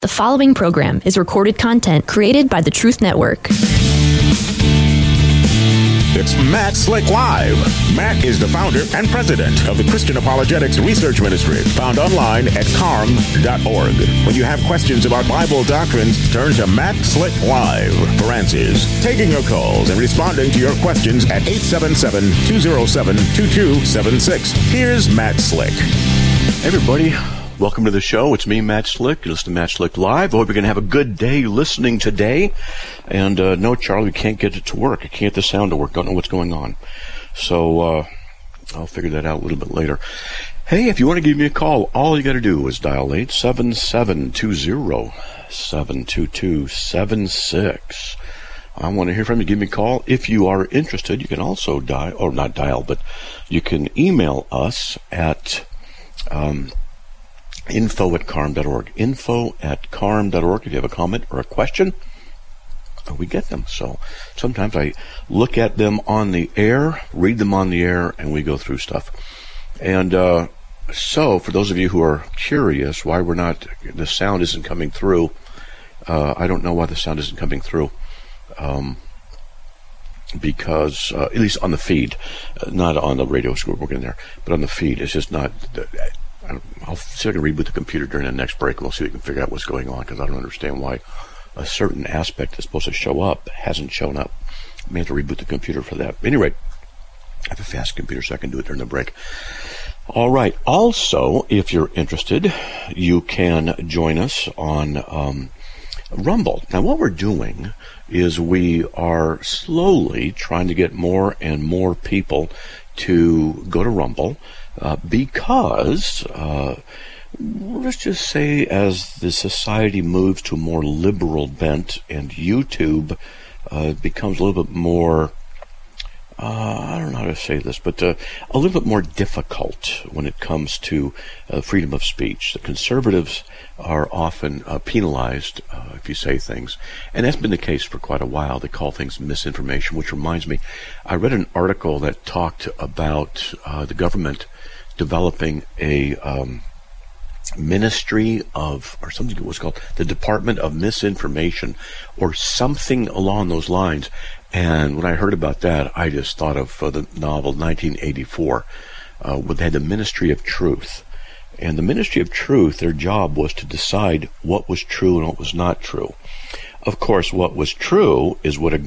The following program is recorded content created by the Truth Network. It's Matt Slick Live. Matt is the founder and president of the Christian Apologetics Research Ministry, found online at carm.org. When you have questions about Bible doctrines, turn to Matt Slick Live for answers. Taking your calls and responding to your questions at 877-207-2276. Here's Matt Slick. Hey everybody, welcome to the show. It's me, Matt Slick. You listen to Matt Slick Live. I hope you're going to have a good day listening today. And no, Charlie, we can't get it to work. I can't get the sound to work. Don't know what's going on. So I'll figure that out a little bit later. Hey, if you want to give me a call, all you got to do is dial 877-207-2276. I want to hear from you. Give me a call. If you are interested, you can also dial, or not dial, but you can email us at info@carm.org. Info@carm.org. If you have a comment or a question, we get them. So sometimes I look at them on the air, read them on the air, and we go through stuff. And so for those of you who are curious why the sound isn't coming through, I don't know why the sound isn't coming through. Because, at least on the feed, not on the radio school working there, but on the feed, it's just not. I'll see if I can reboot the computer during the next break, and we'll see if we can figure out what's going on, because I don't understand why a certain aspect that's supposed to show up hasn't shown up. I may have to reboot the computer for that. Anyway, I have a fast computer, so I can do it during the break. All right. Also, if you're interested, you can join us on Rumble. Now, what we're doing is we are slowly trying to get more and more people to go to Rumble because, let's just say, as the society moves to a more liberal bent and YouTube becomes a little bit more, I don't know how to say this, but a little bit more difficult when it comes to freedom of speech. The conservatives are often penalized if you say things, and that's been the case for quite a while. They call things misinformation, which reminds me, I read an article that talked about the government developing a ministry of, or something that was called the Department of Misinformation, or something along those lines. And when I heard about that, I just thought of the novel 1984, where they had the Ministry of Truth. And the Ministry of Truth, their job was to decide what was true and what was not true. Of course, what was true is what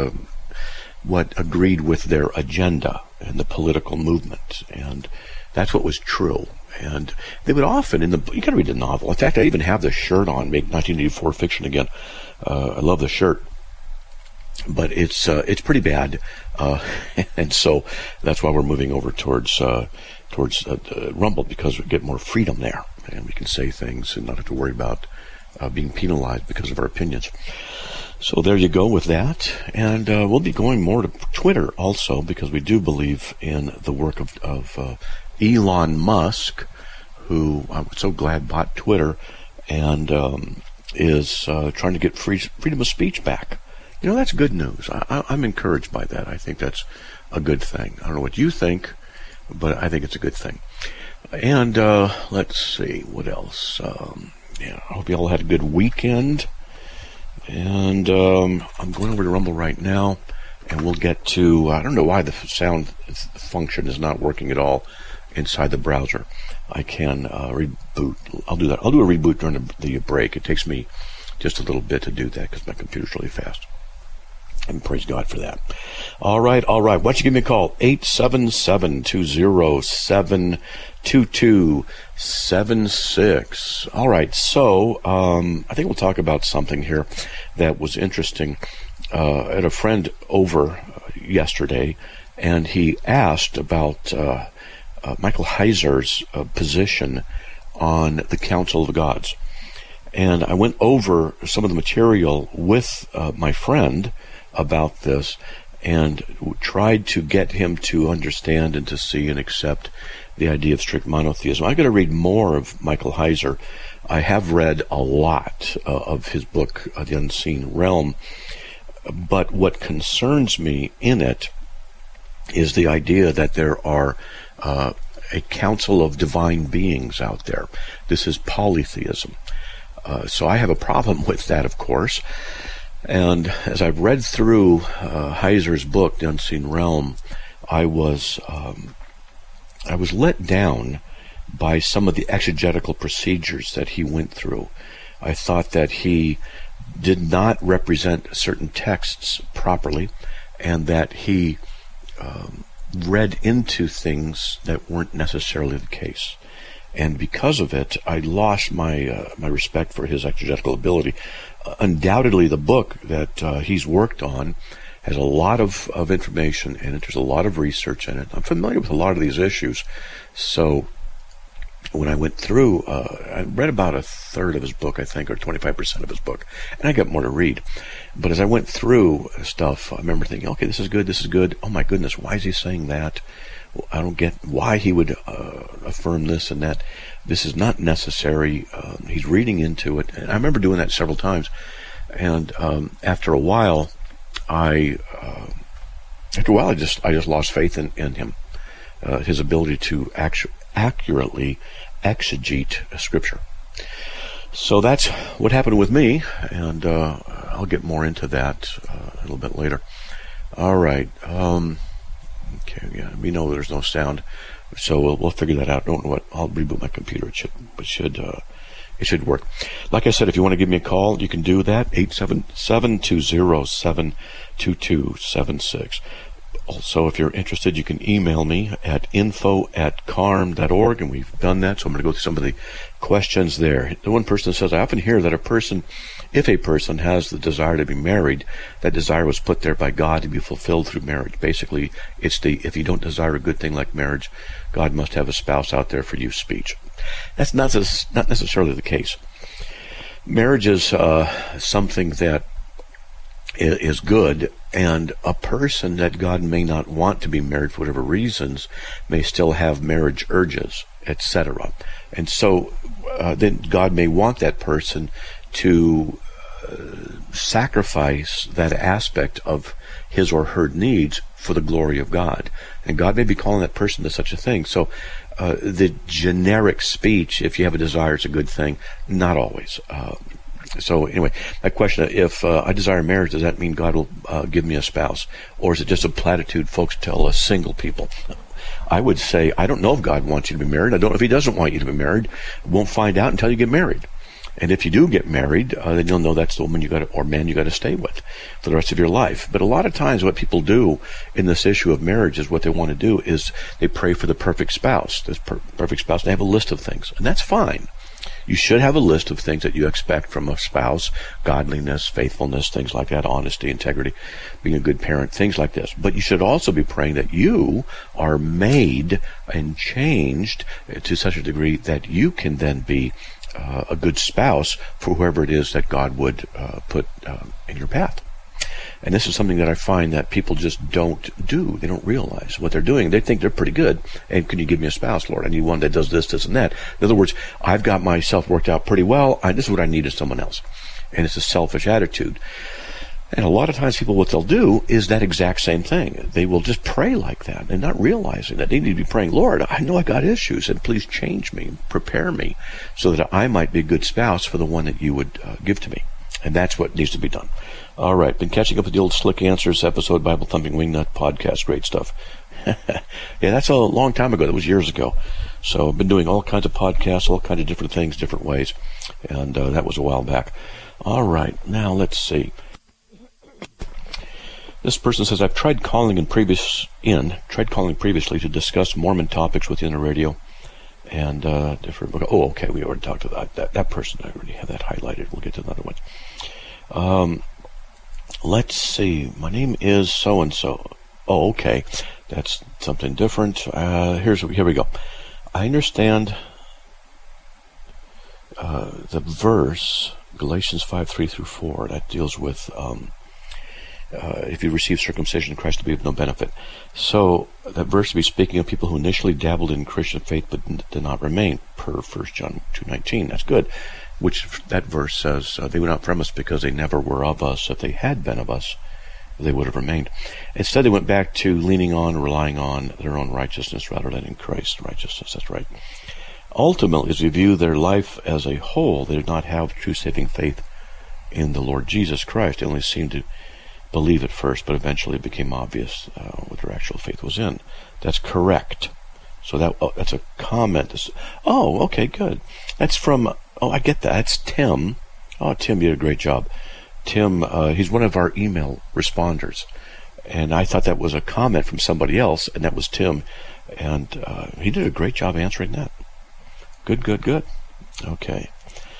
agreed with their agenda and the political movement. And that's what was true. And they would often, you got to read the novel. In fact, I even have the shirt on, Make 1984 Fiction Again. I love the shirt. But it's pretty bad, and so that's why we're moving over towards Rumble, because we get more freedom there, and we can say things and not have to worry about being penalized because of our opinions. So there you go with that, and we'll be going more to Twitter also, because we do believe in the work of Elon Musk, who I'm so glad bought Twitter, and is trying to get freedom of speech back. You know, that's good news. I'm encouraged by that. I think that's a good thing. I don't know what you think, but I think it's a good thing. And let's see, what else? I hope you all had a good weekend. And I'm going over to Rumble right now, and we'll get to, I don't know why the sound function is not working at all inside the browser. I can reboot. I'll do that. I'll do a reboot during the break. It takes me just a little bit to do that because my computer's really fast. And praise God for that. All right. Why don't you give me a call? 877-207-2276. All right. So I think we'll talk about something here that was interesting. I had a friend over yesterday, and he asked about Michael Heiser's position on the Council of Gods. And I went over some of the material with my friend about this and tried to get him to understand and to see and accept the idea of strict monotheism. I've got to read more of Michael Heiser. I have read a lot of his book, The Unseen Realm, but what concerns me in it is the idea that there are a council of divine beings out there. This is polytheism. So I have a problem with that, of course. And as I've read through Heiser's book, The Unseen Realm, I was let down by some of the exegetical procedures that he went through. I thought that he did not represent certain texts properly, and that he read into things that weren't necessarily the case. And because of it, I lost my respect for his exegetical ability. Undoubtedly, the book that he's worked on has a lot of information in it. There's a lot of research in it. I'm familiar with a lot of these issues. So when I went through, I read about a third of his book, I think, or 25% of his book, and I got more to read. But as I went through stuff, I remember thinking, okay, this is good. Oh my goodness, why is he saying that? I don't get why he would affirm this and that. This is not necessary. He's reading into it. And I remember doing that several times. And after a while, I just lost faith in him, his ability to accurately exegete Scripture. So that's what happened with me, and I'll get more into that a little bit later. All right. Okay. Yeah. We know there's no sound, so we'll figure that out. Don't know what. I'll reboot my computer. It should work. Like I said, if you want to give me a call, you can do that. 877-207-2276. Also, if you're interested, you can email me at info@carm.org, and we've done that, so I'm going to go through some of the questions there. The one person says, I often hear that if a person has the desire to be married, that desire was put there by God to be fulfilled through marriage. Basically, it's if you don't desire a good thing like marriage, God must have a spouse out there for you speech. That's not necessarily the case. Marriage is something that is good, and a person that God may not want to be married for whatever reasons may still have marriage urges, etc. And so then God may want that person to sacrifice that aspect of his or her needs for the glory of God. And God may be calling that person to such a thing. So the generic speech, if you have a desire, it's a good thing. Not always. So anyway, my question, if I desire marriage, does that mean God will give me a spouse? Or is it just a platitude folks tell us single people? I would say, I don't know if God wants you to be married. I don't know if he doesn't want you to be married. Won't find out until you get married. And if you do get married, then you'll know that's the woman or man you got to stay with for the rest of your life. But a lot of times what people do in this issue of marriage is what they want to do is they pray for the perfect spouse. This perfect spouse, they have a list of things, and that's fine. You should have a list of things that you expect from a spouse: godliness, faithfulness, things like that, honesty, integrity, being a good parent, things like this. But you should also be praying that you are made and changed to such a degree that you can then be a good spouse for whoever it is that God would put in your path. And this is something that I find that people just don't do. They don't realize what they're doing. They think they're pretty good. And can you give me a spouse, Lord? I need one that does this, this, and that. In other words, I've got myself worked out pretty well. This is what I need is someone else. And it's a selfish attitude. And a lot of times people, what they'll do is that exact same thing. They will just pray like that and not realizing that they need to be praying, Lord, I know I got issues, and please change me, prepare me so that I might be a good spouse for the one that you would give to me. And that's what needs to be done. All right, been catching up with the old Slick Answers episode, Bible Thumping Wingnut podcast. Great stuff. Yeah, that's a long time ago. That was years ago. So I've been doing all kinds of podcasts, all kinds of different things, different ways. And that was a while back. All right, now let's see. This person says, I've tried calling previously to discuss Mormon topics with you on the radio. And different. Oh, okay, we already talked about that person. I already have that highlighted. We'll get to another one. Let's see. My name is so-and-so. Oh, okay. That's something different. Here we go. I understand the verse, Galatians 5:3-4, that deals with if you receive circumcision, Christ will be of no benefit. So that verse will be speaking of people who initially dabbled in Christian faith but did not remain, per 1 John 2:19. That's good. Which that verse says, they went out from us because they never were of us. If they had been of us, they would have remained. Instead, they went back to leaning on, relying on their own righteousness rather than in Christ's righteousness. That's right. Ultimately, as we view their life as a whole, they did not have true saving faith in the Lord Jesus Christ. They only seemed to believe at first, but eventually it became obvious what their actual faith was in. That's correct. So that's a comment. Oh, okay, good. That's from, I get that. That's Tim. Oh, Tim, you did a great job. Tim, he's one of our email responders. And I thought that was a comment from somebody else, and that was Tim. And he did a great job answering that. Good. Okay.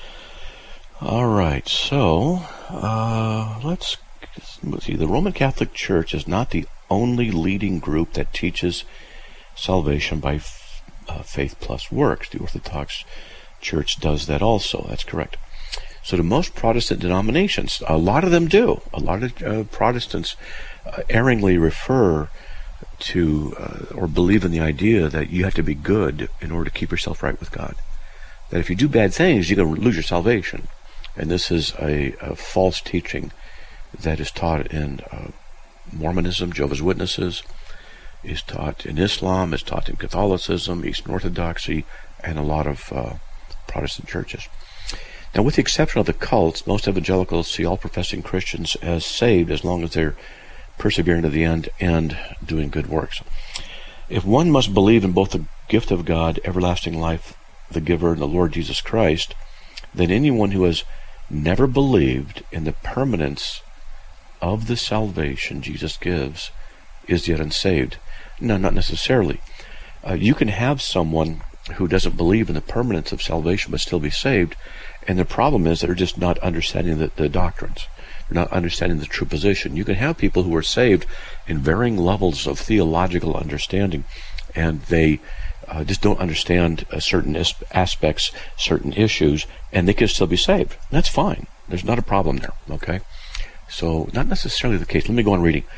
All right, so let's see. The Roman Catholic Church is not the only leading group that teaches salvation by faith plus works. The Orthodox Church does that also. That's correct. So do most Protestant denominations. A lot of them do. A lot of Protestants erringly refer to or believe in the idea that you have to be good in order to keep yourself right with God. That if you do bad things, you're going to lose your salvation. And this is a false teaching that is taught in Mormonism, Jehovah's Witnesses, is taught in Islam, is taught in Catholicism, Eastern Orthodoxy, and a lot of Protestant churches. Now, with the exception of the cults, most evangelicals see all professing Christians as saved as long as they're persevering to the end and doing good works. If one must believe in both the gift of God, everlasting life, the giver, and the Lord Jesus Christ, then anyone who has never believed in the permanence of the salvation Jesus gives is yet unsaved. No, not necessarily. You can have someone who doesn't believe in the permanence of salvation but still be saved, and the problem is they're just not understanding the doctrines. They're not understanding the true position. You can have people who are saved in varying levels of theological understanding, and they just don't understand certain aspects, certain issues, and they can still be saved. That's fine. There's not a problem there, okay? So, not necessarily the case. Let me go on reading.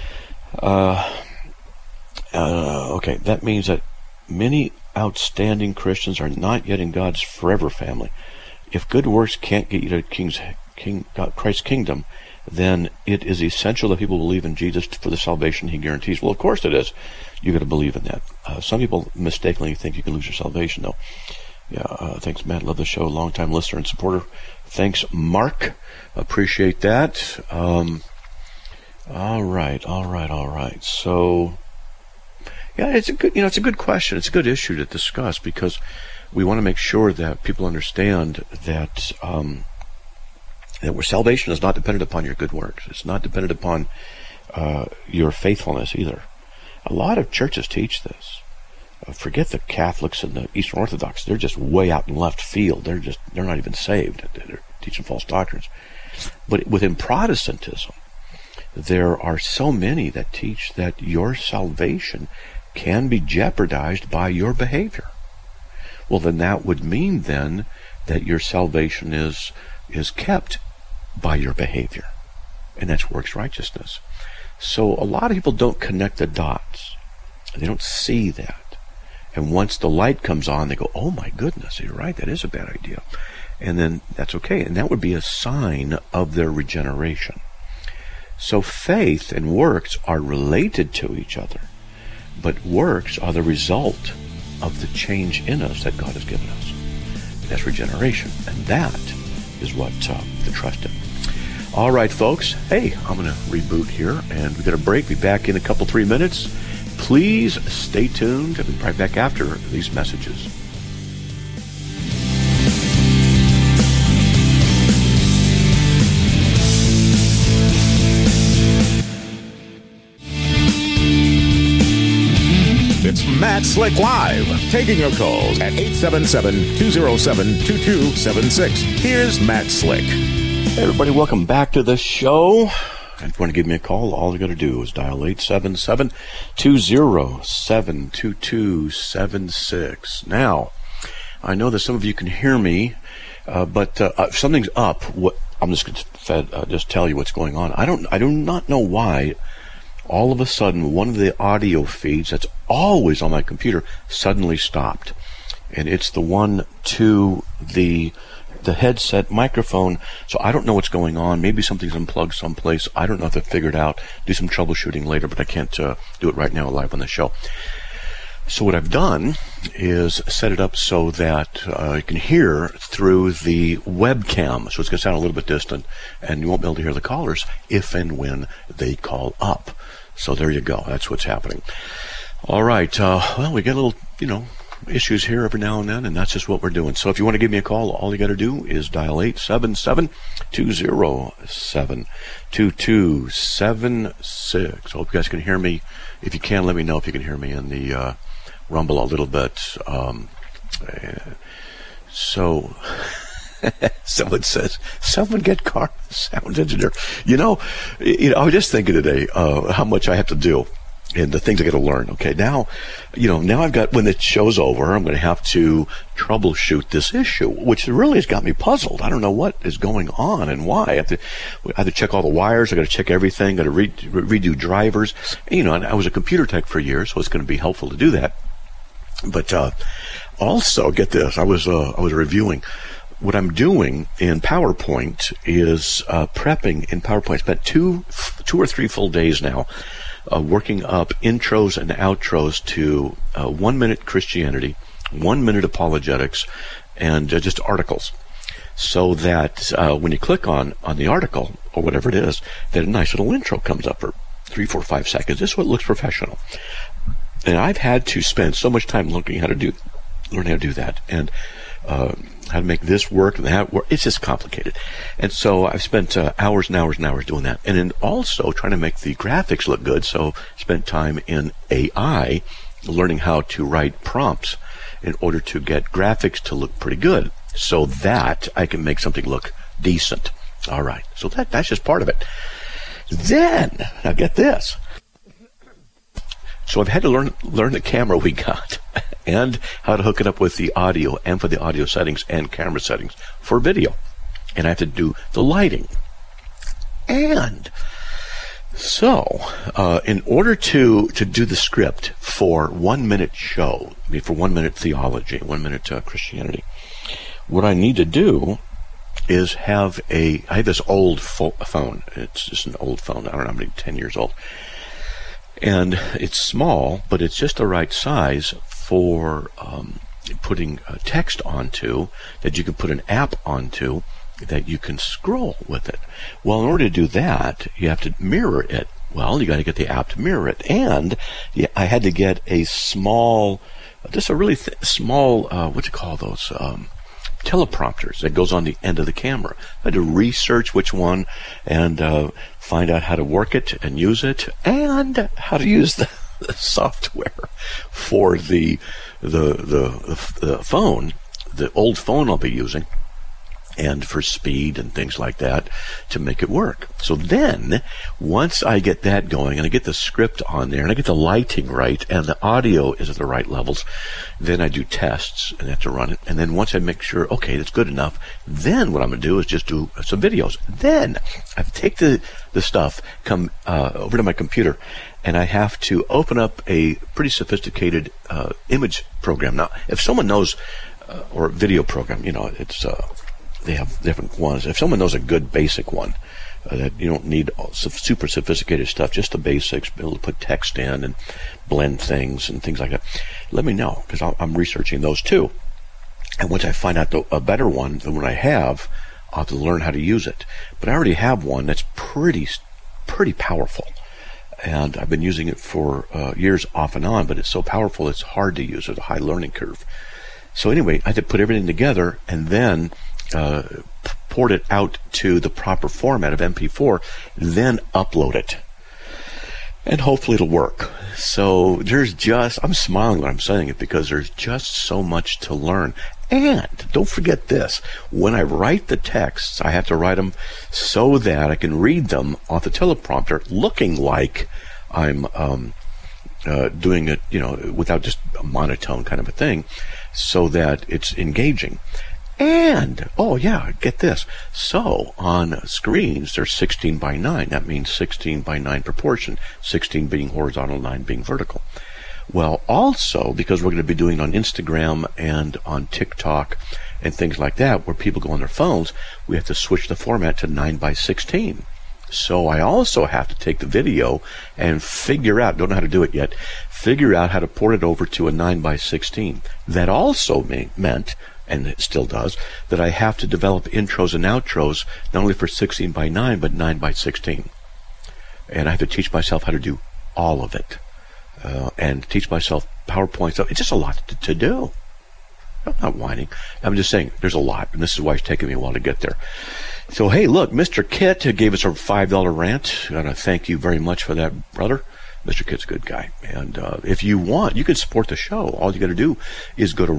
Okay, that means that many outstanding Christians are not yet in God's forever family. If good works can't get you to Christ's kingdom, then it is essential that people believe in Jesus for the salvation he guarantees. Well, of course it is. You've got to believe in that. Some people mistakenly think you can lose your salvation, though. Yeah, thanks, Matt. Love the show. Long-time listener and supporter. Thanks, Mark. Appreciate that. All right. So, yeah, it's a good question. It's a good issue to discuss because we want to make sure that people understand that where salvation is not dependent upon your good works. It's not dependent upon your faithfulness either. A lot of churches teach this. Forget the Catholics and the Eastern Orthodox. They're just way out in left field. They're not even saved. They're teaching false doctrines. But within Protestantism, there are so many that teach that your salvation can be jeopardized by your behavior. Well, then that would mean then that your salvation is kept by your behavior. And that's works righteousness. So a lot of people don't connect the dots. They don't see that. And once the light comes on, they go, oh my goodness, you're right, that is a bad idea. And then that's okay. And that would be a sign of their regeneration. So faith and works are related to each other. But works are the result of the change in us that God has given us. That's regeneration. And that is what to trust in. All right, folks. Hey, I'm going to reboot here, and we've got a break. Be back in a couple, 3 minutes. Please stay tuned. I'll be right back after these messages. It's Matt Slick Live, taking your calls at 877-207-2276. Here's Matt Slick. Hey everybody, welcome back to the show. If you want to give me a call, all you got to do is dial 877-207-2276. Now, I know that some of you can hear me, but if something's up, I'm just going to just tell you what's going on. I do not know why all of a sudden one of the audio feeds that's always on my computer suddenly stopped. And it's the one to the headset microphone, so I don't know what's going on. Maybe something's unplugged someplace. I don't know if they've figured out. Do some troubleshooting later, but I can't do it right now live on the show. So what I've done is set it up so that you can hear through the webcam. So it's going to sound a little bit distant, and you won't be able to hear the callers if and when they call up. So there you go. That's what's happening. All right. Well, we get a little, issues here every now and then, and that's just what we're doing. So if you want to give me a call, all you got to do is dial 877-207-2276. Hope you guys can hear me. If you can, let me know if you can hear me in the rumble a little bit. So someone says, someone get Carm sound engineer. I was just thinking today how much I have to do and the things I got to learn. Okay, now I've got, when the show's over, I'm going to have to troubleshoot this issue, which really has got me puzzled. I don't know what is going on and why. I have to check all the wires. I got to check everything. Got to redo drivers. And I was a computer tech for years, so it's going to be helpful to do that. But also, get this, I was reviewing. What I'm doing in PowerPoint is prepping in PowerPoint. I spent two or three full days now working up intros and outros to 1 minute Christianity, 1 minute apologetics, and just articles. So that when you click on the article, or whatever it is, then a nice little intro comes up for 3, 4, 5 seconds. This is what looks professional. And I've had to spend so much time learning how to do that, and how to make this work and that work. It's just complicated. And so I've spent hours and hours and hours doing that. And then also trying to make the graphics look good. So spent time in AI learning how to write prompts in order to get graphics to look pretty good so that I can make something look decent. All right. So that's just part of it. Then, now get this. So I've had to learn the camera we got and how to hook it up with the audio and for the audio settings and camera settings for video. And I have to do the lighting. And so, in order to do the script for 1 minute show, for 1 minute theology, 1 minute Christianity, what I need to do is I have this old phone. It's just an old phone. I don't know how many, 10 years old. And it's small, but it's just the right size for putting text onto, that you can put an app onto, that you can scroll with it. Well, in order to do that, you have to mirror it. Well, you got to get the app to mirror it. And I had to get a small, just a really small, what do you call those? Teleprompters that goes on the end of the camera. I had to research which one and find out how to work it and use it, and how to use the software for the phone, the old phone I'll be using, and for speed and things like that to make it work. So then, once I get that going and I get the script on there and I get the lighting right and the audio is at the right levels, then I do tests and have to run it. And then once I make sure, okay, that's good enough, then what I'm going to do is just do some videos. Then I take the stuff, come over to my computer, and I have to open up a pretty sophisticated image program. Now, if someone knows, or video program, it's they have different ones. If someone knows a good basic one, that you don't need super sophisticated stuff, just the basics, be able to put text in and blend things and things like that, let me know, because I'm researching those too. And once I find out a better one than what I have, I'll have to learn how to use it. But I already have one that's pretty powerful. And I've been using it for years off and on, but it's so powerful it's hard to use. There's a high learning curve. So anyway, I had to put everything together and then port it out to the proper format of MP4, then upload it. And hopefully it'll work. So I'm smiling when I'm saying it, because there's just so much to learn. And don't forget this, when I write the texts, I have to write them so that I can read them off the teleprompter looking like I'm doing it, without just a monotone kind of a thing, so that it's engaging. And, get this. So, on screens, they're 16 by 9. That means 16 by 9 proportion, 16 being horizontal, 9 being vertical. Well, also, because we're going to be doing it on Instagram and on TikTok and things like that, where people go on their phones, we have to switch the format to 9 by 16. So I also have to take the video and figure out, don't know how to do it yet, figure out how to port it over to a 9x16. That also meant, and it still does, that I have to develop intros and outros, not only for 16x9, but 9x16. And I have to teach myself how to do all of it. And teach myself PowerPoint stuff. It's just a lot to do. I'm not whining. I'm just saying there's a lot, and this is why it's taking me a while to get there. So, hey, look, Mr. Kit gave us a $5 rant. I want to thank you very much for that, brother. Mr. Kit's a good guy. And if you want, you can support the show. All you got to do is go to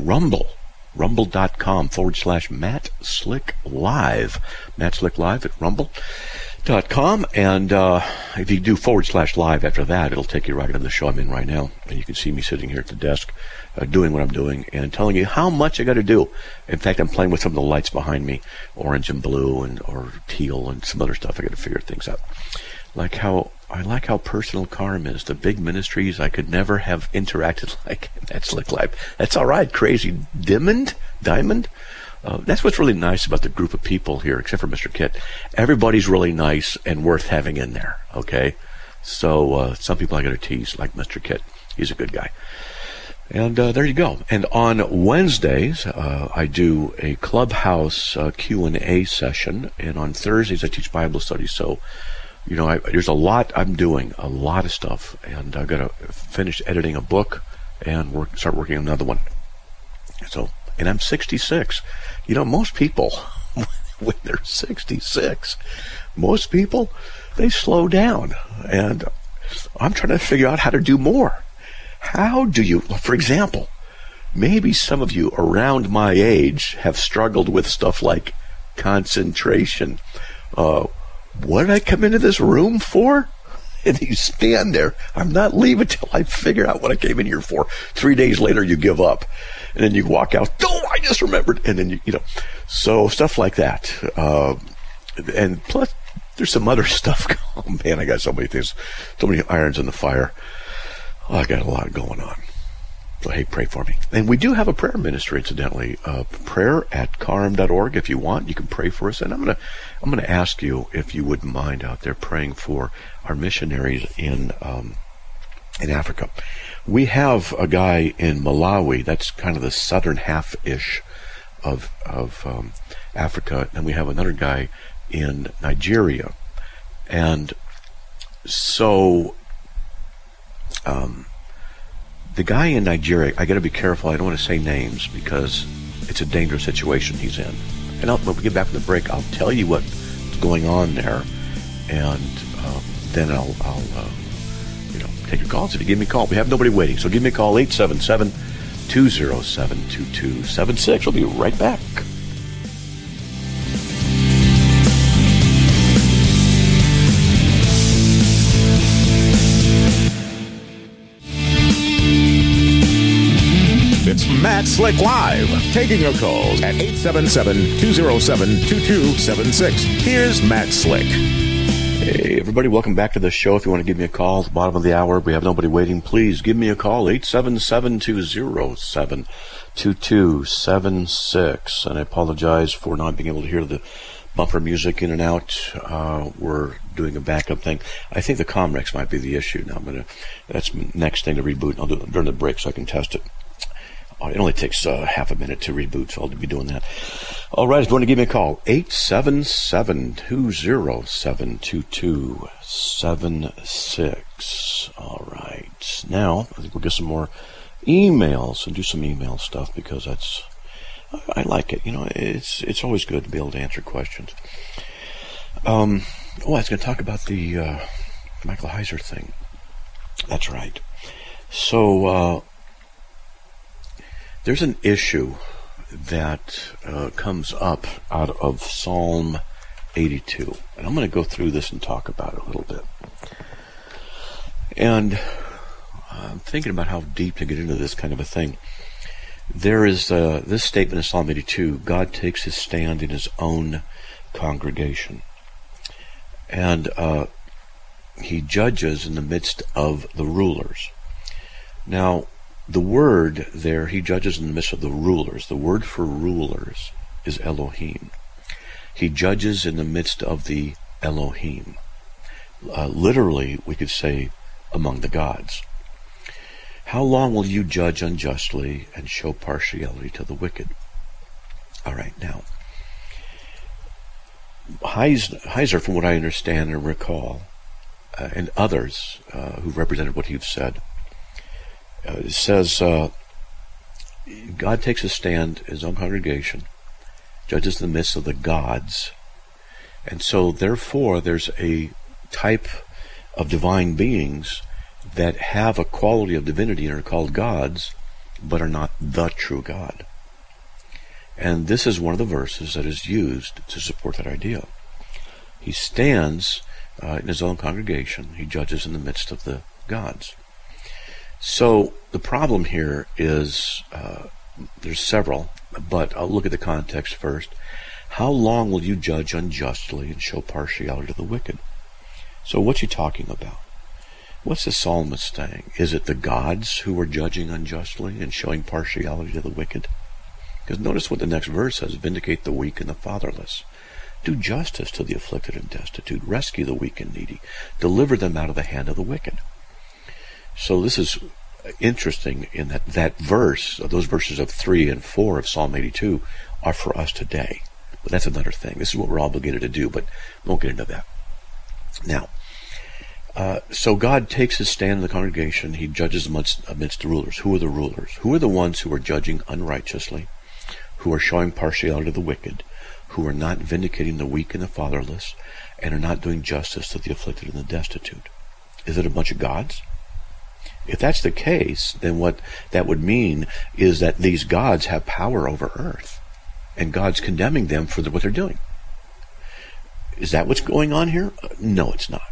rumble.com/Matt Slick Live. Matt Slick Live at rumble.com. And if you do /live after that, it'll take you right into the show I'm in right now. And you can see me sitting here at the desk doing what I'm doing and telling you how much I got to do. In fact, I'm playing with some of the lights behind me, orange and blue or teal and some other stuff. I got to figure things out. I like how personal Carm is. The big ministries I could never have interacted like in that Slick Live. That's all right, crazy Diamond. That's what's really nice about the group of people here, except for Mr. Kit. Everybody's really nice and worth having in there, okay? So some people I got to tease, like Mr. Kit. He's a good guy. And there you go. And on Wednesdays, I do a Clubhouse Q&A session. And on Thursdays, I teach Bible studies. So, you know, there's a lot I'm doing, a lot of stuff. And I've got to finish editing a book and start working on another one. So, and I'm 66. You know, most people, when they're 66, most people, they slow down. And I'm trying to figure out how to do more. How do you, for example, maybe some of you around my age have struggled with stuff like concentration. What did I come into this room for? And you stand there. I'm not leaving till I figure out what I came in here for. 3 days later, you give up. And then you walk out. Oh, I just remembered. And then, you know, so stuff like that. And plus, there's some other stuff. Oh, man, I got so many things, so many irons in the fire. Oh, I got a lot going on. So, hey, pray for me. And we do have a prayer ministry, incidentally. Prayer@carm.org. If you want, you can pray for us. And I'm gonna ask you if you wouldn't mind out there praying for our missionaries in Africa. We have a guy in Malawi. That's kind of the southern half-ish of Africa. And we have another guy in Nigeria. And so the guy in Nigeria, I got to be careful. I don't want to say names because it's a dangerous situation he's in. And when we get back from the break, I'll tell you what's going on there, and then I'll take your calls. If you give me a call, we have nobody waiting, so give me a call, 877-207-2276. We'll be right back. It's Matt Slick Live, taking your calls at 877-207-2276. Here's Matt Slick. Hey, everybody, welcome back to the show. If you want to give me a call at the bottom of the hour, we have nobody waiting, please give me a call, 877-207-2276. And I apologize for not being able to hear the bumper music in and out. We're doing a backup thing. I think the Comrex might be the issue now. That's the next thing to reboot. I'll do it during the break so I can test it. It only takes half a minute to reboot, so I'll be doing that. All right, if you want to give me a call, 877-207-2276. All right. Now, I think we'll get some more emails and do some email stuff because I like it. You know, it's always good to be able to answer questions. I was going to talk about the Michael Heiser thing. That's right. So, there's an issue that comes up out of Psalm 82. And I'm going to go through this and talk about it a little bit. And I'm thinking about how deep to get into this kind of a thing. There is this statement in Psalm 82, God takes his stand in his own congregation. And he judges in the midst of the rulers. Now, the word there, he judges in the midst of the rulers. The word for rulers is Elohim. He judges in the midst of the Elohim. Literally, we could say, among the gods. How long will you judge unjustly and show partiality to the wicked? All right, now, Heiser, from what I understand and recall, and others who represented what you've said, says God takes a stand in his own congregation, judges in the midst of the gods, and so therefore there's a type of divine beings that have a quality of divinity and are called gods, but are not the true God. And this is one of the verses that is used to support that idea. He stands in his own congregation. He judges in the midst of the gods. So the problem here is, there's several, but I'll look at the context first. How long will you judge unjustly and show partiality to the wicked? So what's he talking about? What's the psalmist saying? Is it the gods who are judging unjustly and showing partiality to the wicked? Because notice what the next verse says: vindicate the weak and the fatherless. Do justice to the afflicted and destitute. Rescue the weak and needy. Deliver them out of the hand of the wicked. So this is interesting in that verse, those verses of 3 and 4 of Psalm 82 are for us today. But that's another thing. This is what we're obligated to do, but we won't get into that. Now, so God takes his stand in the congregation. He judges amidst the rulers. Who are the rulers? Who are the ones who are judging unrighteously, who are showing partiality to the wicked, who are not vindicating the weak and the fatherless, and are not doing justice to the afflicted and the destitute? Is it a bunch of gods? If that's the case, then what that would mean is that these gods have power over earth, and God's condemning them for what they're doing. Is that what's going on here? No, it's not.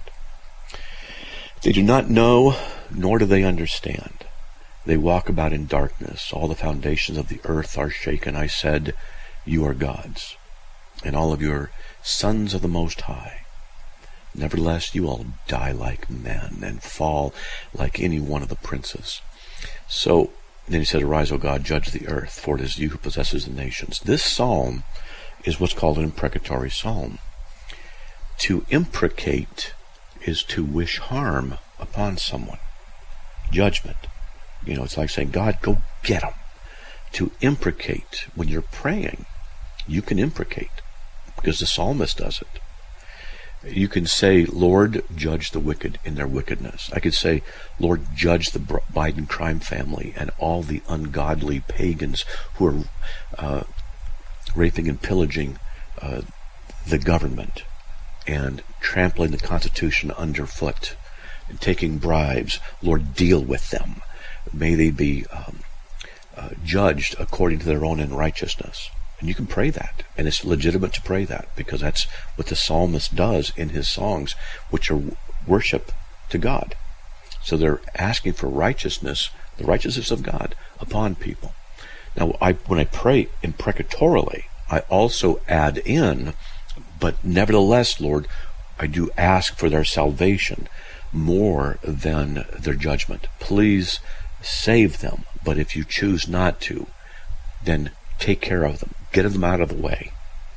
They do not know, nor do they understand. They walk about in darkness. All the foundations of the earth are shaken. I said, you are gods, and all of you are sons of the Most High. Nevertheless, you all die like men and fall like any one of the princes. So then he said, arise, O God, judge the earth, for it is you who possesses the nations. This psalm is what's called an imprecatory psalm. To imprecate is to wish harm upon someone. Judgment. It's like saying, God, go get them. To imprecate, when you're praying, you can imprecate, because the psalmist does it. You can say, Lord, judge the wicked in their wickedness. I could say, Lord, judge the Biden crime family and all the ungodly pagans who are raping and pillaging the government and trampling the Constitution underfoot and taking bribes. Lord, deal with them. May they be judged according to their own unrighteousness. And you can pray that, and it's legitimate to pray that, because that's what the psalmist does in his songs, which are worship to God. So they're asking for righteousness, the righteousness of God, upon people. Now, when I pray imprecatorily, I also add in, but nevertheless, Lord, I do ask for their salvation more than their judgment. Please save them, but if you choose not to, then take care of them. Get them out of the way.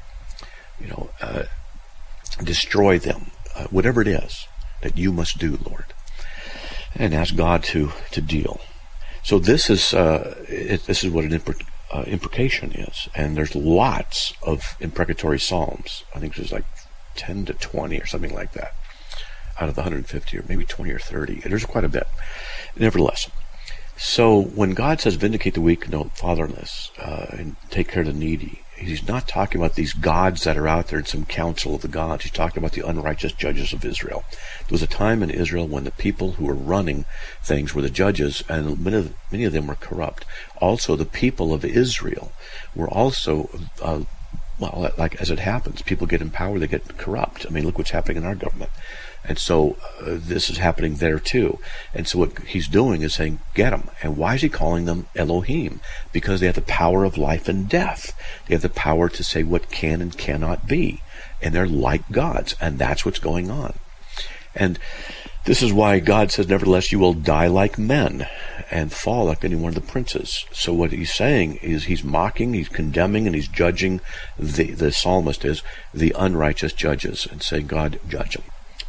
Destroy them. Whatever it is that you must do, Lord. And ask God to deal. So this is what an imprecation is. And there's lots of imprecatory psalms. I think there's like 10 to 20 or something like that out of the 150, or maybe 20 or 30. There's quite a bit. Nevertheless. So when God says vindicate the weak and the fatherless, and take care of the needy, he's not talking about these gods that are out there in some council of the gods. He's talking about the unrighteous judges of Israel. There was a time in Israel when the people who were running things were the judges, and many of them were corrupt. Also, the people of Israel were also, like as it happens, people get in power, they get corrupt. I mean, look what's happening in our government. And so this is happening there too. And so what he's doing is saying, get them. And why is he calling them Elohim? Because they have the power of life and death. They have the power to say what can and cannot be. And they're like gods. And that's what's going on. And this is why God says, nevertheless, you will die like men and fall like any one of the princes. So what he's saying is he's mocking, he's condemning, and he's judging, the psalmist is, the unrighteous judges, and saying, God, judge them.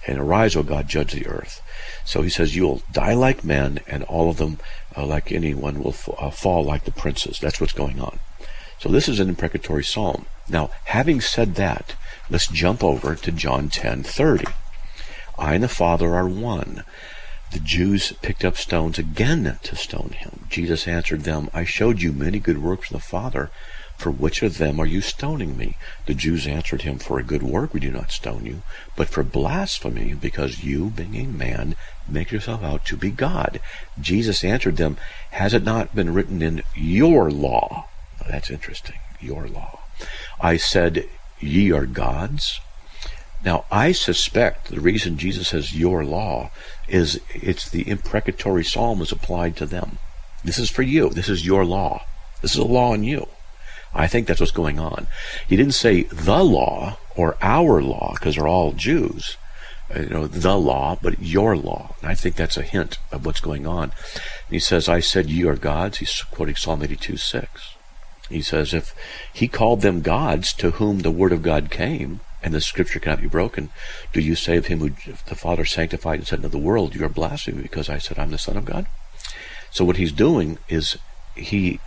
And arise, O God, judge the earth. So he says, you'll die like men, and all of them, like anyone, will fall like the princes. That's what's going on. So this is an imprecatory psalm. Now, having said that, let's jump over to John 10:30. I and the Father are one. The Jews picked up stones again to stone him. Jesus answered them, I showed you many good works from the Father. For which of them are you stoning me? The Jews answered him, for a good work we do not stone you, but for blasphemy, because you, being a man, make yourself out to be God. Jesus answered them, has it not been written in your law? Oh, that's interesting, your law. I said, ye are gods. Now, I suspect the reason Jesus says your law is it's the imprecatory psalm is applied to them. This is for you. This is your law. This is a law on you. I think that's what's going on. He didn't say the law or our law, because they're all Jews. The law, but your law. And I think that's a hint of what's going on. And he says, I said ye are gods. He's quoting Psalm 82:6. He says, if he called them gods to whom the word of God came, and the scripture cannot be broken, do you say of him who the Father sanctified and said unto the world, you are blaspheming because I said I'm the Son of God? So what he's doing is he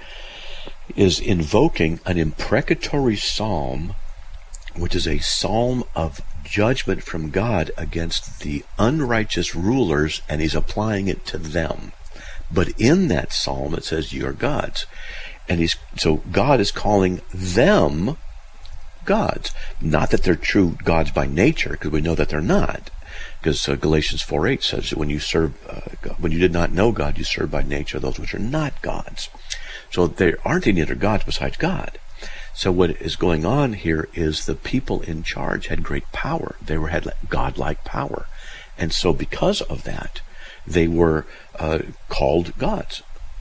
is invoking an imprecatory psalm, which is a psalm of judgment from God against the unrighteous rulers, and he's applying it to them. But in that psalm it says, you are gods. And so God is calling them gods. Not that they're true gods by nature, because we know that they're not. Because Galatians 4:8 says that when you did not know God, you served by nature those which are not gods. So there aren't any other gods besides God. So what is going on here is the people in charge had great power. They had godlike power. And so because of that, they were called gods.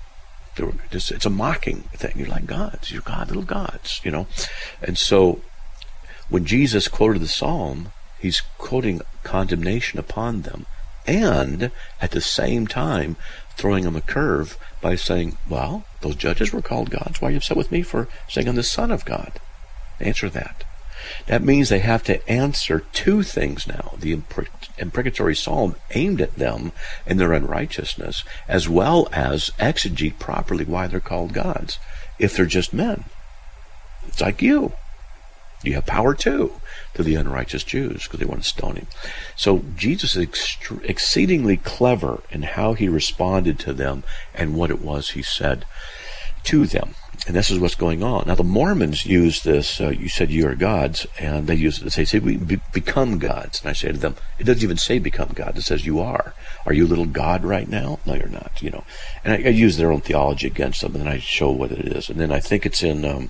It's a mocking thing. You're like gods. You're God, little gods, And so when Jesus quoted the psalm, he's quoting condemnation upon them, and at the same time throwing them a curve by saying, well, those judges were called gods. Why are you upset with me for saying I'm the Son of God? Answer that. That means they have to answer two things now. The imprecatory psalm aimed at them in their unrighteousness, as well as exegete properly why they're called gods. If they're just men, it's like you. You have power too to the unrighteous Jews because they want to stone him. So Jesus is exceedingly clever in how he responded to them and what it was he said to them. And this is what's going on. Now the Mormons use this, you said you are gods, and they use it to say we become gods. And I say to them, it doesn't even say become God, it says you are. Are you a little God right now? No, you're not, And I use their own theology against them, and then I show what it is. And then I think it's in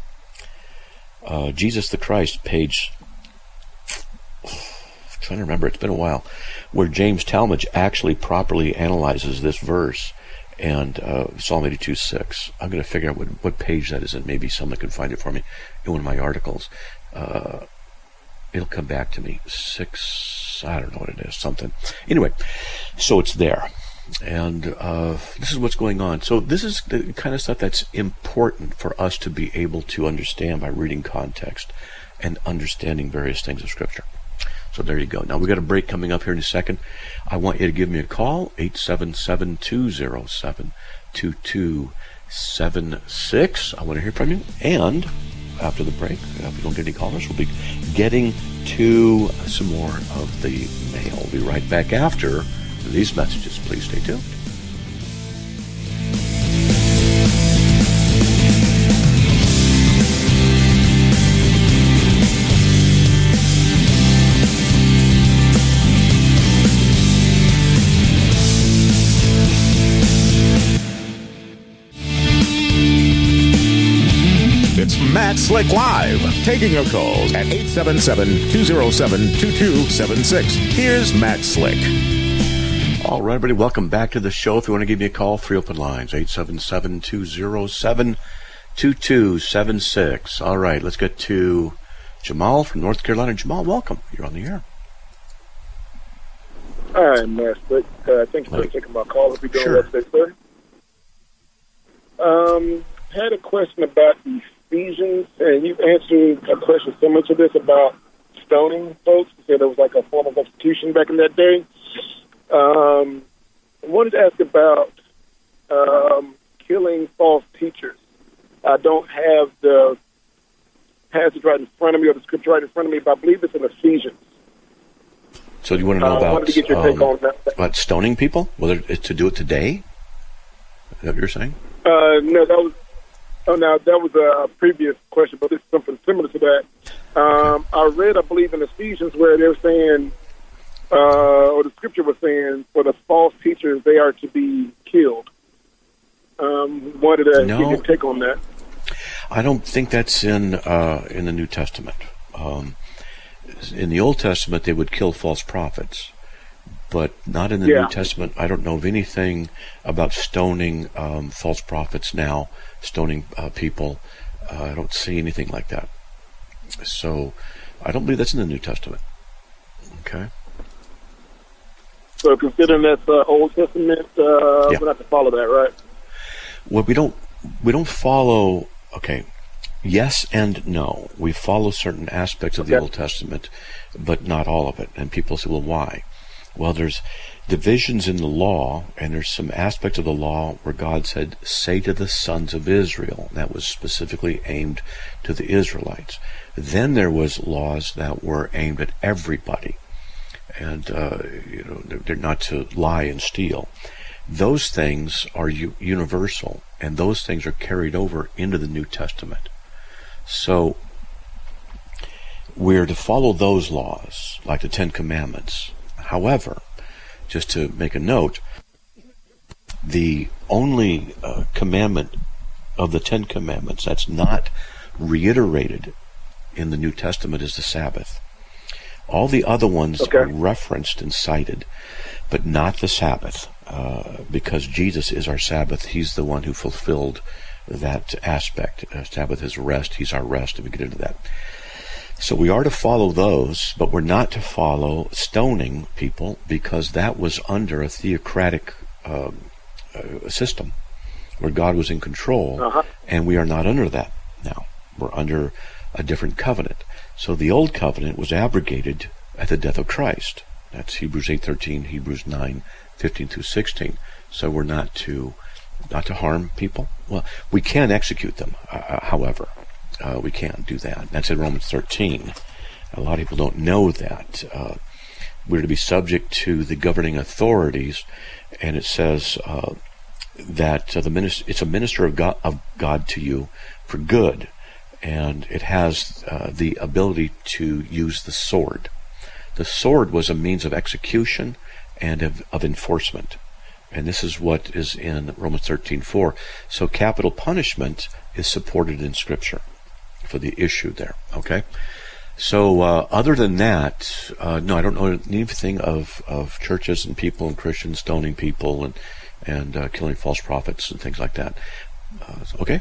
Jesus the Christ, page, I'm trying to remember, it's been a while, where James Talmage actually properly analyzes this verse and Psalm 82:6. I'm going to figure out what page that is, and maybe someone can find it for me in one of my articles. It'll come back to me. 6, I don't know what it is, something. Anyway, so it's there. And this is what's going on. So this is the kind of stuff that's important for us to be able to understand by reading context and understanding various things of Scripture. So there you go. Now we've got a break coming up here in a second. I want you to give me a call, 877-207-2276. I want to hear from you. And after the break, if we don't get any callers, we'll be getting to some more of the mail. We'll be right back after these messages. Please stay tuned. It's Matt Slick Live, taking your calls at 877-207-2276. Here's Matt Slick. All right, everybody, welcome back to the show. If you want to give me a call, 3 open lines, 877-207-2276. All right, let's get to Jamal from North Carolina. Jamal, welcome. You're on the air. Hi, Matt Slick. Thank you for taking my call. Hope you're doing well today, sir. Had a question about Ephesians, and you've answered a question similar to this about stoning folks. They said it was like a form of execution back in that day. I wanted to ask about killing false teachers. I don't have the passage right in front of me or the scripture right in front of me, but I believe it's in Ephesians. So do you want to know I wanted to get your take on that. About stoning people? Whether it's to do it today? Is that what you're saying? No, that was a previous question, but it's something similar to that. I read, I believe, in Ephesians where they're saying, or the scripture was saying, for the false teachers, they are to be killed. Wanted to get your take on that. I don't think that's in the New Testament. In the Old Testament, they would kill false prophets, but not in the New Testament. I don't know of anything about stoning false prophets now, stoning people. I don't see anything like that. So I don't believe that's in the New Testament. Okay. So considering that's Old Testament, we have to follow that, right? Well, we don't follow. Okay. Yes and no. We follow certain aspects of the Old Testament, but not all of it. And people say, well, why? Well, there's divisions in the law, and there's some aspects of the law where God said, say to the sons of Israel. That was specifically aimed to the Israelites. Then there was laws that were aimed at everybody. And, they're not to lie and steal. Those things are universal, and those things are carried over into the New Testament. So we're to follow those laws, like the Ten Commandments. However, just to make a note, the only commandment of the Ten Commandments that's not reiterated in the New Testament is the Sabbath. All the other ones are referenced and cited, but not the Sabbath, because Jesus is our Sabbath. He's the one who fulfilled that aspect. Sabbath is rest. He's our rest, and we get into that. So we are to follow those, but we're not to follow stoning people, because that was under a theocratic system where God was in control, and we are not under that now. We're under a different covenant. So the old covenant was abrogated at the death of Christ. That's Hebrews 8:13, Hebrews 9:15 through 16. So we're not to harm people. Well, we can execute them, however. We can't do that. That's in Romans 13. A lot of people don't know that. We're to be subject to the governing authorities, and it says that it's a minister of God to you for good, and it has the ability to use the sword. The sword was a means of execution and of enforcement. And this is what is in Romans 13:4. So capital punishment is supported in Scripture for the issue there. Okay? So other than that, no, I don't know anything of churches and people and Christians stoning people and killing false prophets and things like that. Okay?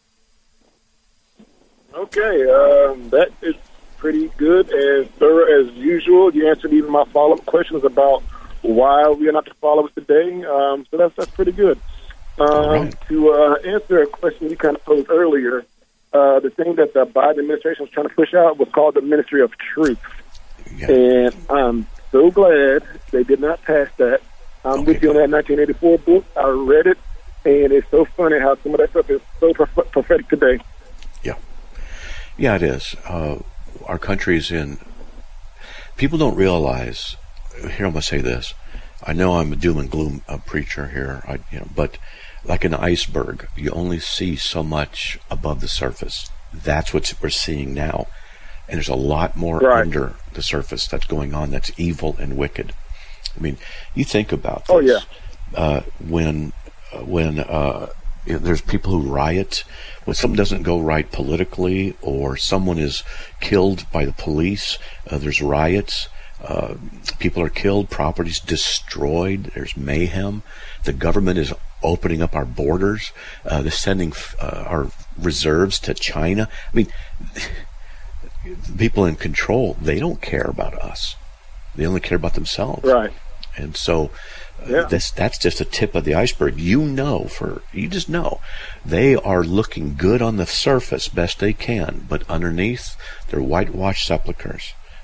Okay, that is pretty good and thorough as usual. You answered even my follow-up questions about why we are not to follow it today. So that's pretty good. Right. To answer a question you kind of posed earlier, the thing that the Biden administration was trying to push out was called the Ministry of Truth. Yeah. And I'm so glad they did not pass that. I'm with you on that 1984 book. I read it, and it's so funny how some of that stuff is so prophetic today. Yeah. Yeah, it is. Our country's in... People don't realize... Here, I'm going to say this. I know I'm a doom and gloom preacher here, but like an iceberg, you only see so much above the surface. That's what we're seeing now. And there's a lot more under the surface that's going on that's evil and wicked. I mean, you think about this. Oh, yeah. When there's people who riot, when something doesn't go right politically, or someone is killed by the police, there's riots. People are killed, properties destroyed, there's mayhem. The government is opening up our borders. They're sending our reserves to China. I mean, people in control, they don't care about us. They only care about themselves. Right. And so that's just a tip of the iceberg. You just know they are looking good on the surface best they can, but underneath they're whitewashed sepulchers.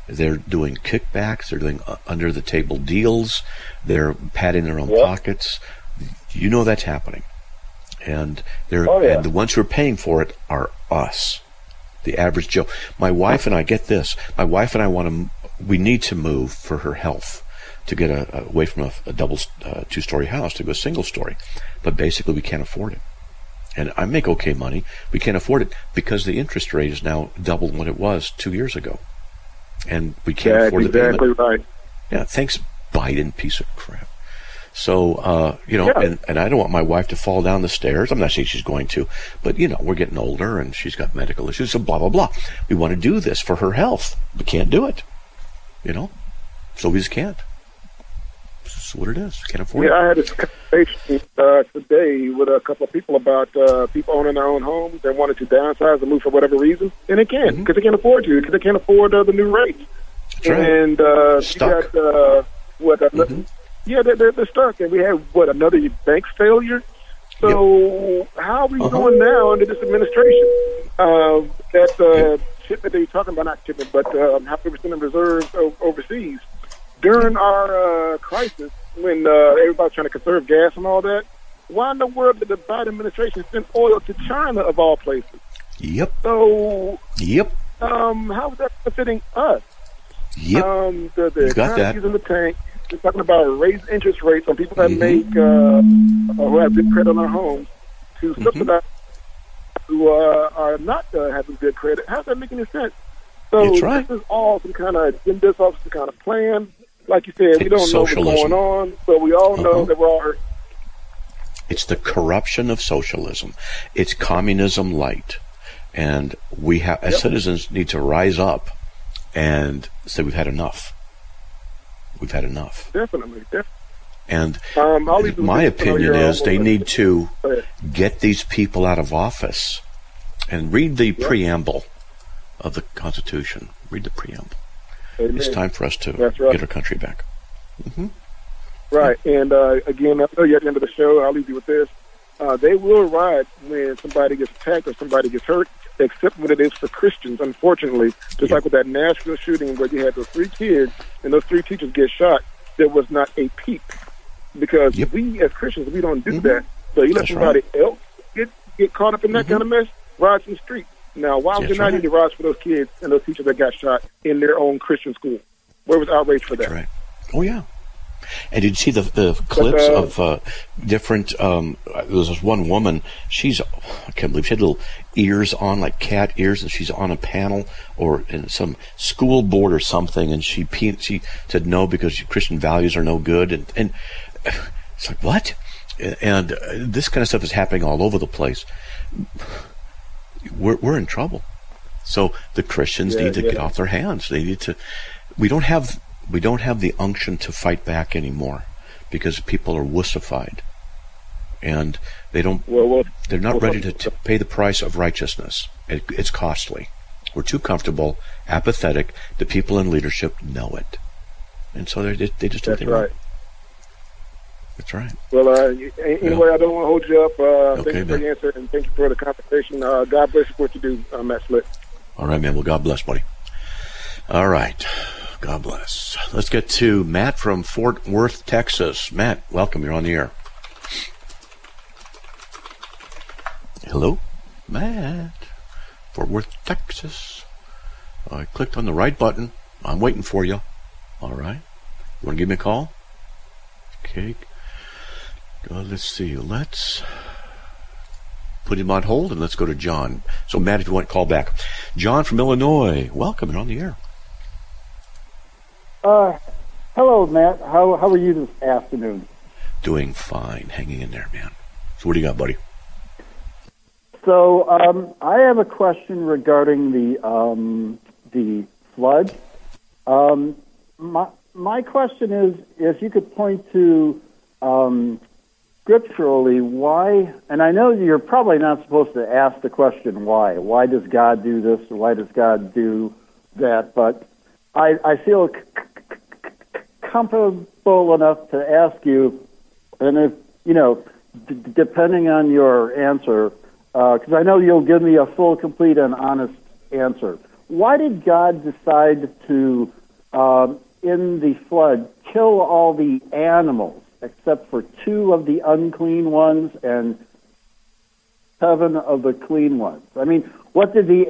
They're doing kickbacks. They're doing under-the-table deals. They're padding their own pockets. You know that's happening. And and the ones who are paying for it are us, the average Joe. My wife and I, get this, my wife and I we need to move for her health, to get away from a double two-story house to go single-story. But basically we can't afford it. And I make okay money. We can't afford it because the interest rate is now double what it was 2 years ago. And we can't afford the payment. Exactly right. Yeah, thanks, Biden, piece of crap. So, and I don't want my wife to fall down the stairs. I'm not saying she's going to, but, we're getting older and she's got medical issues, so blah, blah, blah. We want to do this for her health. We can't do it, so we just can't. This is what it is. Can't afford it. I had this conversation today with a couple of people about people owning their own homes. They wanted to downsize and move for whatever reason, and they can't because they can't afford to, because they can't afford the new rates. That's right. And stuck. You got yeah, they're stuck, and we have another bank failure. So how are we doing now under this administration? That shipment that you're talking about, not shipment, but how we were sending reserves overseas during our crisis when everybody's trying to conserve gas and all that. Why in the world did the Biden administration send oil to China of all places? Yep. So how is that benefiting us? Yep. The got that. In the tank. We're talking about raised interest rates on people that make who have good credit on their homes to subsidize who are not having good credit. How's that making any sense? So this is all some kind of agenda, some kind of plan. Like you said, we don't know what's going on, but we all know that we're all hurt. It's the corruption of socialism. It's communism light. And we have, as citizens, need to rise up and say we've had enough. We've had enough. Definitely. And my opinion is they need to get these people out of office and read the preamble of the Constitution. Read the preamble. Amen. It's time for us to get our country back. Right. And again, I know you're at the end of the show. I'll leave you with this. They will ride when somebody gets attacked or somebody gets hurt, except when it is for Christians, unfortunately. Just like with that Nashville shooting where you had those 3 kids and those 3 teachers get shot, there was not a peep. Because we, as Christians, we don't do that. So you let somebody else get caught up in that kind of mess, ride in the street. Now, why would you not need to ride for those kids and those teachers that got shot in their own Christian school? Where was outrage for that? That's right. Oh, yeah. And did you see the clips of different, there was this one woman, I can't believe, she had little ears on, like cat ears, and she's on a panel or in some school board or something, and she said no because Christian values are no good, and it's like, what? And this kind of stuff is happening all over the place. We're in trouble. So the Christians need to get off their hands. They need to, we don't have the unction to fight back anymore because people are wussified, and they don't. They're not ready to pay the price of righteousness. It's costly. We're too comfortable, apathetic. The people in leadership know it, and so they just do what they want. That's right. Well, anyway, I don't want to hold you up. Thank you for your answer, and thank you for the conversation. God bless you for what you do, Matt Slick. All right, man. Well, God bless, buddy. All right. God bless. Let's get to Matt from Fort Worth, Texas. Matt, welcome. You're on the air. Hello? Matt. Fort Worth, Texas. I clicked on the right button. I'm waiting for you. All right. You want to give me a call? Okay. Let's see. Let's put him on hold and let's go to John. So, Matt, if you want to call back. John from Illinois. Welcome. You're on the air. Hello, Matt. How are you this afternoon? Doing fine. Hanging in there, man. So what do you got, buddy? So I have a question regarding the flood. My question is if you could point to scripturally why, and I know you're probably not supposed to ask the question why. Why does God do this or why does God do that? But I feel comfortable enough to ask you, and if, depending on your answer, because I know you'll give me a full, complete, and honest answer. Why did God decide to in the flood, kill all the animals except for 2 of the unclean ones and 7 of the clean ones. I mean, what did the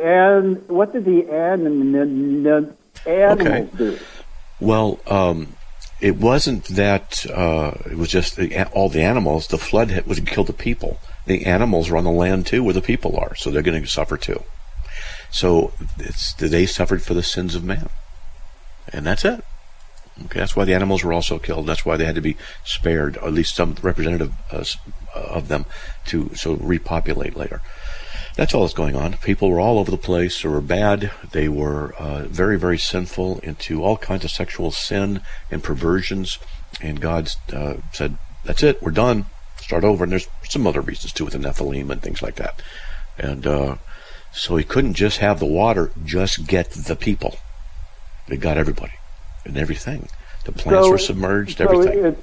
animals do? Well, it wasn't that it was just all the animals. The flood was kill the people. The animals are on the land too, where the people are, so they're going to suffer too. So they suffered for the sins of man, and that's it. Okay, that's why the animals were also killed. That's why they had to be spared, or at least some representative of them, to repopulate later. That's all that's going on. People were all over the place. They were bad. They were very, very sinful, into all kinds of sexual sin and perversions. And God said, "That's it. We're done. Start over." And there's some other reasons too, with the Nephilim and things like that. And so He couldn't just have the water just get the people. It got everybody and everything. The plants were submerged. Everything.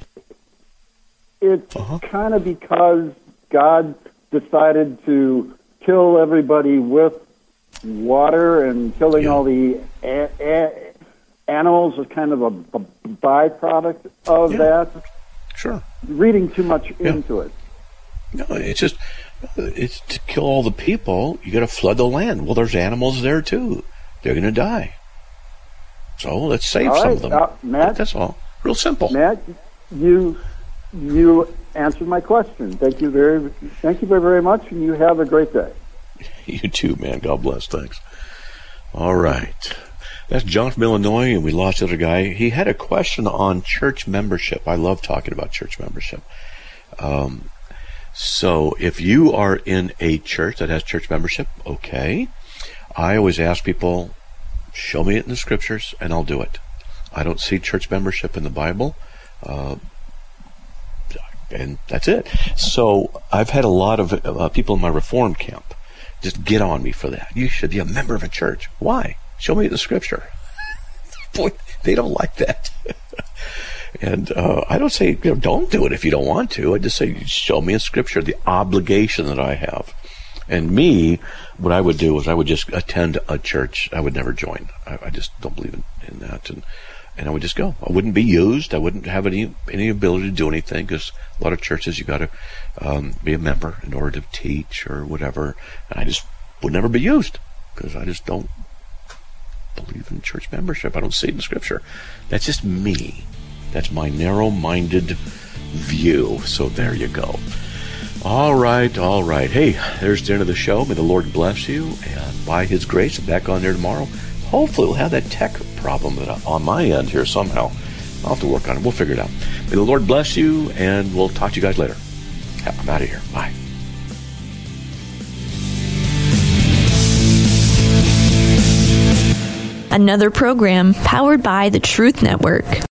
It's kind of because God decided to kill everybody with water, and killing all the animals was kind of a byproduct of that. Sure. Reading too much into it. No, it's to kill all the people. You got to flood the land. Well, there's animals there too. They're going to die. So let's save some of them. Matt, that's all. Real simple. Matt, you answered my question. Thank you very much, and you have a great day. You too, man. God bless. Thanks. All right. That's John from Illinois, and we lost the other guy. He had a question on church membership. I love talking about church membership. So if you are in a church that has church membership, okay. I always ask people, show me it in the scriptures, and I'll do it. I don't see church membership in the Bible. And that's it. So I've had a lot of people in my Reformed camp just get on me for that. You should be a member of a church. Why? Show me the scripture. Boy, they don't like that. And I don't say, don't do it if you don't want to. I just say, show me in scripture the obligation that I have. And me, what I would do is I would just attend a church. I would never join. I just don't believe in that. And I would just go. I wouldn't be used. I wouldn't have any ability to do anything, because a lot of churches you got to be a member in order to teach or whatever. And I just would never be used, because I just don't believe in church membership. I don't see it in Scripture. That's just me. That's my narrow-minded view. So there you go. All right. Hey, there's the end of the show. May the Lord bless you, and by His grace, I'm back on there tomorrow. Hopefully we'll have that tech problem on my end here somehow. I'll have to work on it. We'll figure it out. May the Lord bless you, and we'll talk to you guys later. I'm out of here. Bye. Another program powered by the Truth Network.